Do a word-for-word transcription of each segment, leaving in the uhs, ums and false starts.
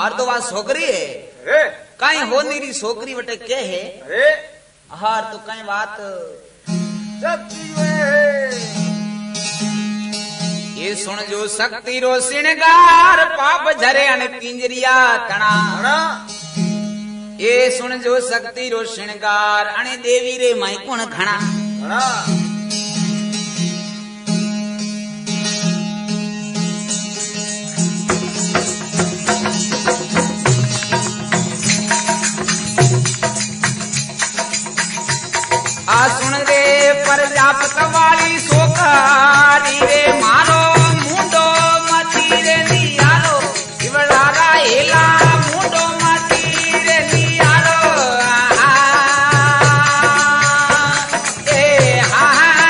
और तो वह छोकरी है कहीं हो नीरी छोकरी बटे के है हार तो कहीं बात ये सुन जो शक्ति रो श्रृंगार पाप झरे अन पिंजरिया तणा ये सुन जो शक्ति रो श्रृंगार अने देवी रे माई कुण घना आ सुन रे प्रजापत वाली सोकारी रे मारो मुंडो मती रे नियारो शिवरारा हेला मुंडो मती रे नियारो ए हा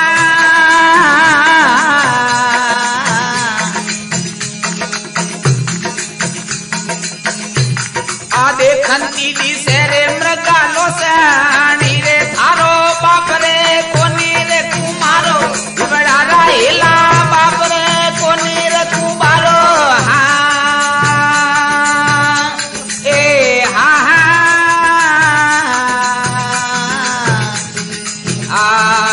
आ देखंती दी से रे मृगालो से रे थारो बाप रे कोनी रे कुमारो बड़ारा हेला बाप रे कोनी रे कुमारो हा ए हा आ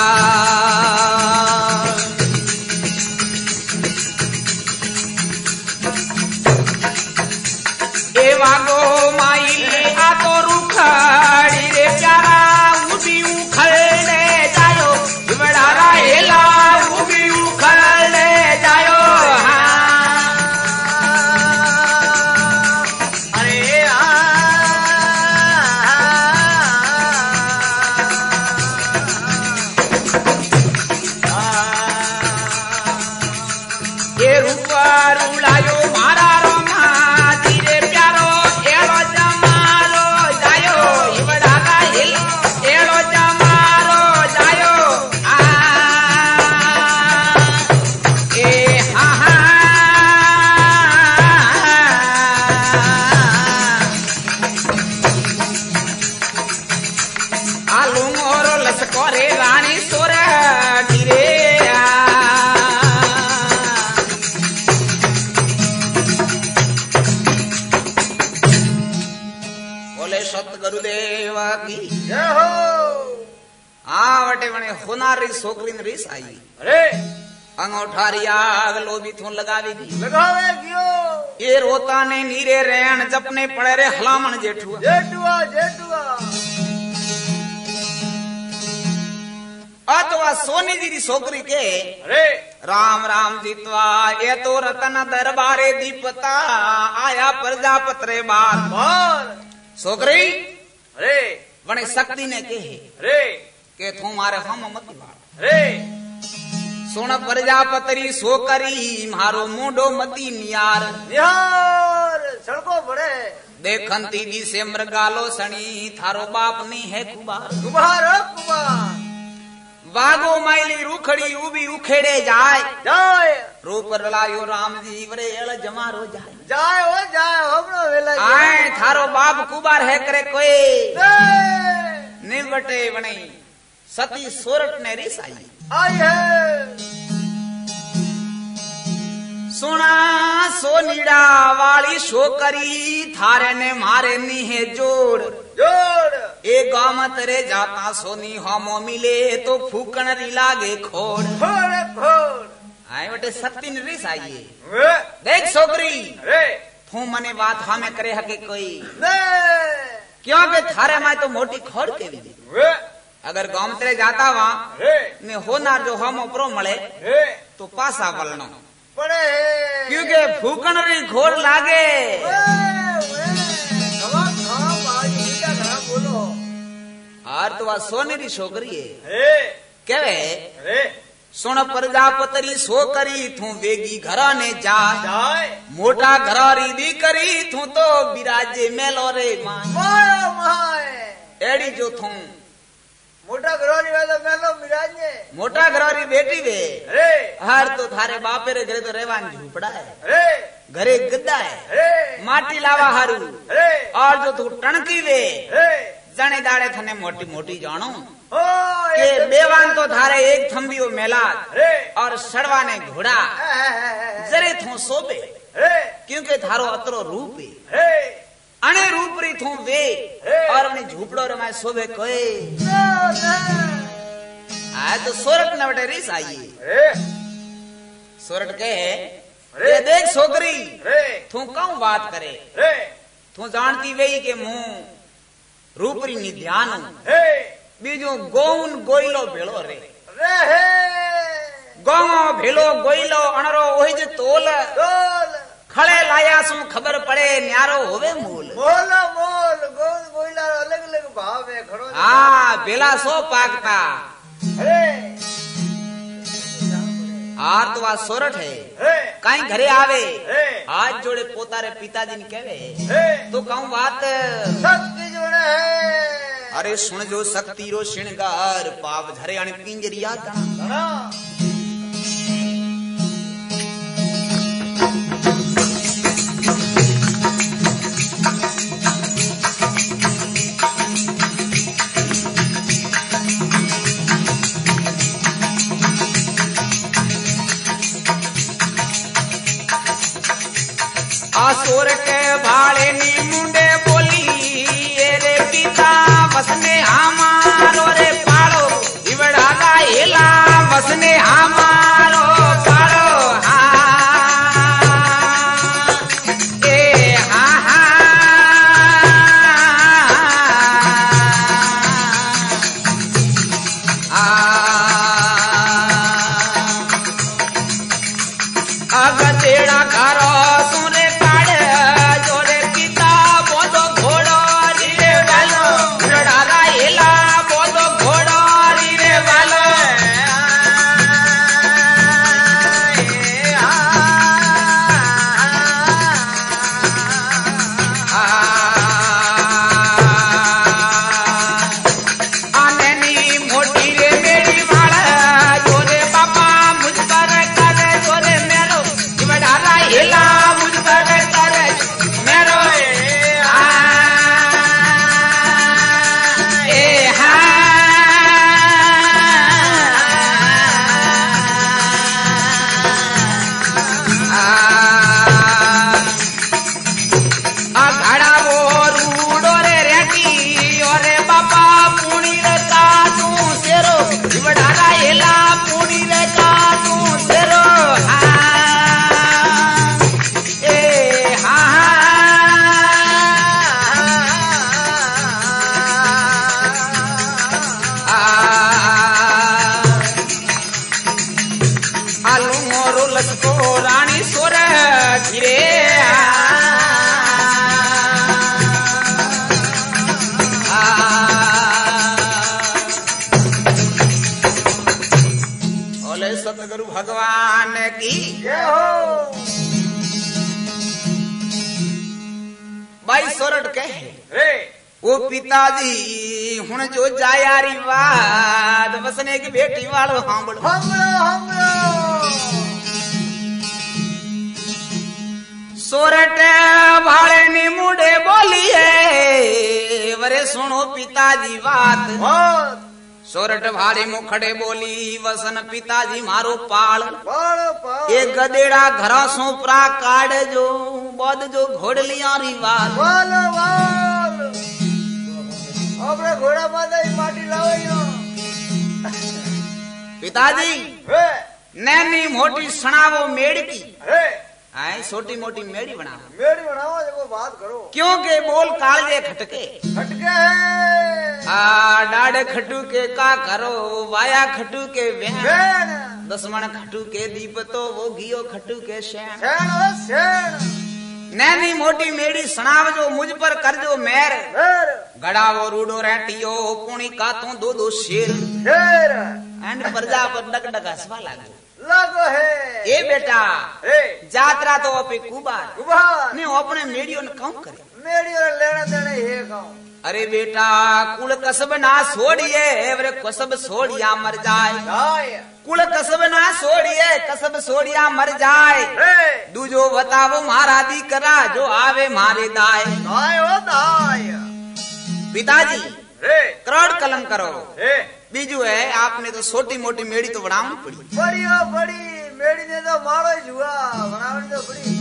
ए वागो माई आ तो रुखड़ी रे प्यारा होनारी छोकरी ने रीस आई अरे अंगूठारी आग लोभी थू लगावेगी लगावेगी ये रोता ने नीरे रेण जपने पड़े रे हलामण जेठुआ जेठुआ जेठुआ अतवा सोनी जी री छोकरी के अरे राम राम जीतवा ये तो रतन दरबारे दीपता आया प्रजापत रे बार छोकरी अरे वने शक्ति ने के अरे के तुम्हारे हम मत रे सुन प्रजापतरी सोकरी मारो मुंडो मती नियार नियार सड़को बड़े देखंती दी से मृगालो सणी थारो बाप नहीं है कुबार कुबार कुबार वागो माइली रूखड़ी उबी उखेड़े जाए जाए रूप रलायो राम जी वरे एल जमारो जाए जाए ओ जाए हमरो वेला आए थारो बाप कुबार है करे कोई निवटे बने सती सोरठ ने रिस आई आई है सुना सोनीड़ा वाली छोकरी थारे ने मारे नी है जोड़ जोड़ एक गामत रे जाता सोनी हमो मिले तो फूकन री लागे खोड़ खोड़ खोड़ आए बटे सती ने रिस आई है देख छोकरी तू मने बात हमें करे हके कोई क्यों के थारे में तो मोटी खोड़ के भी अगर गांव तेरे जाता वहां ने होना जो हम उपरो मले तो पासा बलनो पड़े क्योंकि फूकन री घोर लागे और तो वह सोने री छोकरी है केवे सुन प्रजापतरी छोकरी थू वेगी घरा ने जा मोटा घरारी दी करी थू तो बिराजे मेलो रे मां एड़ी जो थू मोटा घरोरी वाला मेलो मिराजे मोटा घरोरी बेटी वे अरे हर तो थारे बापे रे घरे तो रेवान झूपड़ा है अरे घरे गद्दा है अरे माटी लावा हारू अरे और जो तू टणकी वे अरे जने दाड़े थने मोटी मोटी जानो के बेवान तो थारे एक थंबियो मेला और सड़वा ने घोड़ा जरे थू सोबे क्योंकि थारो अतरो रूप है अणे रूप री थू वे और अपनी झूपड़ो रे मैं सोवे कोई आए तो सोरठ न बटे रीस आइए सोरठ के रे देख छोकरी तू क्यों बात करे तू जानती वे के मुंह रूपरी नी ध्यान बीजो गौन गोइलो भेलो रे गौ भेलो गोइलो अणरो ओहि जे तोल खड़े लाया सु खबर पड़े न्यारो होवे मूल मोल मोल गौन गोइला अलग अलग भाव है खड़ो हाँ बेला सो पाकता अरे आर तो आ सोरठ है कहीं घरे आवे आज जोड़े पोतारे पिताजी ने कहवे तो कहूं बात शक्ति जोड़े है अरे सुन जो शक्ति रो श्रृंगार पाप झरे अण पिंजरिया तना आसुर के भाड़े नी मुंडे बोली रे पिता बसने हमारो रे पाड़ो इवड़ा का हिला बसने हमारो पाड़ो हाँ ए हाँ हाँ अगर तेरा घरो सुने सतगुरु भगवान की जय हो भाई सोरठ कहे वो पिताजी हुन जो जायारी बात बसने की बेटी वालो हांबड़ो हमरो हमरो सोरठ भाड़े नी मुंडे बोली है वरे सुनो पिताजी बात सोरठ भाड़े मुखड़े बोली वसन पिताजी मारो पाल एक गदेड़ा घरा सोपरा काट जो bod जो घोड़लिया री वाल वाल वाल अपने घोड़ा माता ही माटी लावयो पिताजी नैनी मोटी सणावो मेड़ की आए छोटी मोटी मेड़ी बनाओ मेड़ी बनाओ देखो बात करो क्योंकि बोल कालजे खटके खटके आ डाड़े खटू के का करो वाया खटू के वेण दसमण खटू के दीप तो वो घियो खटू के शैन शैन ओ शैन नैनी मोटी मेड़ी सणाव जो मुझ पर कर जो मेर गड़ावो रूडो रेटियो पुणी का तू दो दो शेर शेर एंड प्रजा पर डग डग हंसवा लागो लागो है ए बेटा ए जात्रा तो अपे कुबार कुबार ने अपने मेड़ियों ने कौन करे मेड़ियों ने लेना देना है कौन अरे बेटा कुल कसब ना छोड़िए अरे कसब छोड़िया मर जाए कुल कसब ना छोड़िए कसब छोड़िया मर जाए दूजो बताओ महारा दी करा जो आवे मारे दाए दाए हो दाए पिताजी करोड़ कलम करो बीजू है आपने तो छोटी मोटी मेड़ी तो बनानी पड़ी बड़ी हो बड़ी मेड़ी ने तो मारो ही जुआ बनानी तो बड़ी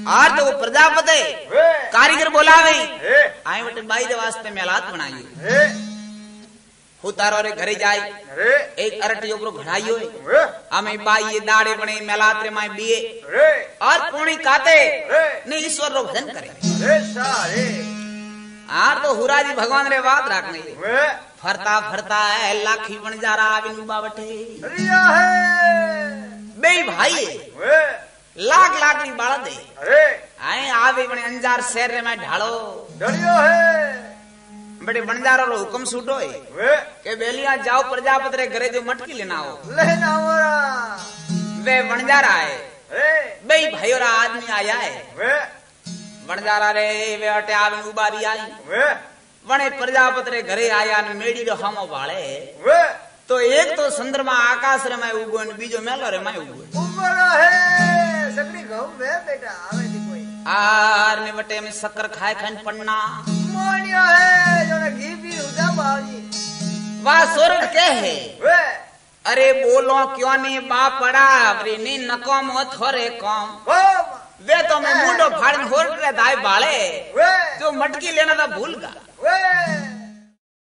आर तो वो प्रजापति वे कारीगर बोला गई हे आए बटे बाई दे वास्ते मेलात बनाई हे उतारो रे घरे जाए रे एक अरटी ओपरो घड़ाइयो वे हमें बाई ये दाड़े बने मेलात रे माई बिए रे और पूरी काते रे ने ईश्वर रो भजन करे रे सारे आर तो हुरा जी भगवान रे बात रखने वे फरता फरता है लाखी बन जा रहा बिनु बावटे रिया है बे भाई वे लाख लाख री बाड़ा दे अरे आए आवे बने अंजार शहर रे में ढालो डरियो है बड़े बनजारो रो हुक्म सूटो है वे के बेलिया जाओ प्रजापति रे घरे जो मटकी लेना हो लेना मोरा वे बनजारा है रे बे भाइयों रा आदमी आया है वे बनजारा रे वे अटे आवे उबारी आई वे वणे प्रजापति रे घरे आया ने मेड़ी रो हमो बाळे वे तो एक तो चंद्रमा आकाश रे में उगो ने बीजो मेलो रे में उगो ऊपर है सकड़ी घऊ में बेटा आवे दी कोई आर ने बटे में शक्कर खाए खान पन्ना मोनिया है जो ने घी पी उदा बाजी वा स्वर्ग के है वे अरे बोलो क्यों नहीं बाप पड़ा अरे नी नकम हो थोरे कम ओ वे तो मैं मुंडो फाड़न होर रे दाई बाळे वे जो मटकी लेना था भूल गा वे